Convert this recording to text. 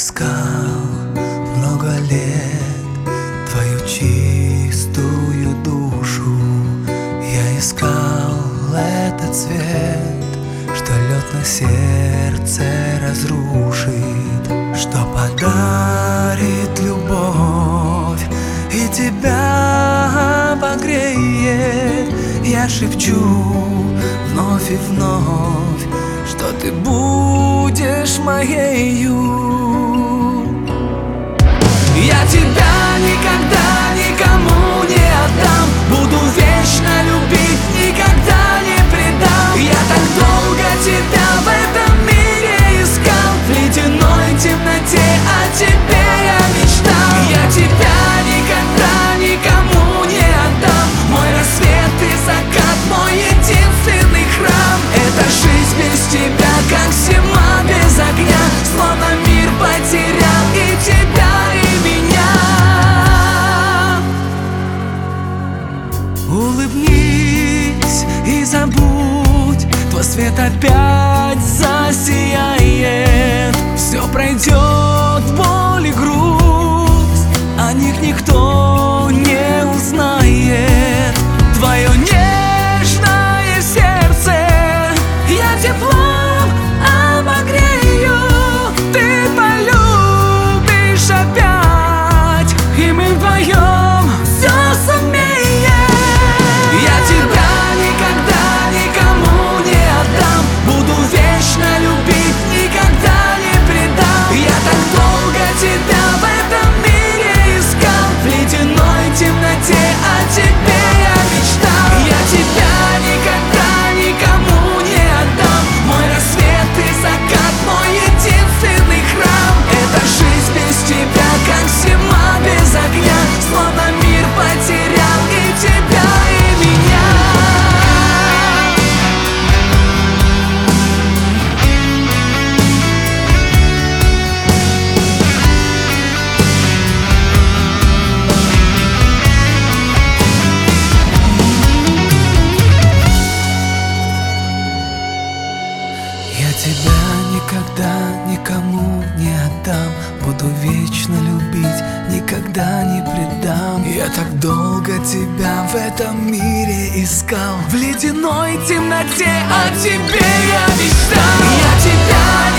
искал много лет твою чистую душу. Я искал этот цвет, что лед на сердце разрушит, что подарит любовь и тебя погреет. Я шепчу вновь и вновь, что ты будешь моею. Я тебя никогда никому не отдам, буду вечно любить, никогда не предам. Я так долго тебя в этом мире искал, в ледяной темноте о тебе я мечтал. Я тебя никогда никому не отдам, мой рассвет и закат, мой единственный храм. Это жизнь без тебя, как зима без огня, словно мир потерял и тебя, и меня. Улыбнись и забудь, твой свет опять засияет. Все пройдет, боль и грусть, о них никто не узнает. Твое нежное сердце я теплом обогрею, ты полюбишь опять, и мы вдвоем все сумеем. Я тебя никогда никому не отдам, буду вечно любить, никогда не предам. Я так долго тебя в этом мире искал, в ледяной темноте о тебе я мечтал. Я тебя никогда никому не отдам, мой рассвет и закат, мой единственный храм. Это жизнь без тебя, как зима без огня, словно мир потерял и тебя, и меня. Я тебя никогда никому не отдам, буду вечно любить, никогда не предам. Я так долго тебя в этом мире искал, в ледяной темноте о тебе я мечтал. Я тебя